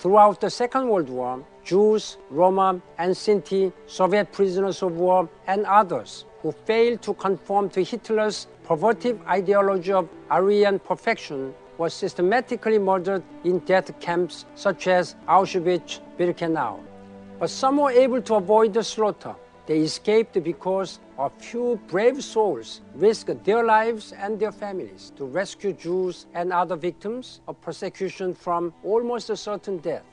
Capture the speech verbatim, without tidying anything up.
Throughout the Second World War, Jews, Roma, and Sinti, Soviet prisoners of war, and others who failed to conform to Hitler's perverted ideology of Aryan perfection were systematically murdered in death camps such as Auschwitz-Birkenau. But some were able to avoid the slaughter. They escaped because a few brave souls risked their lives and their families to rescue Jews and other victims of persecution from almost a certain death.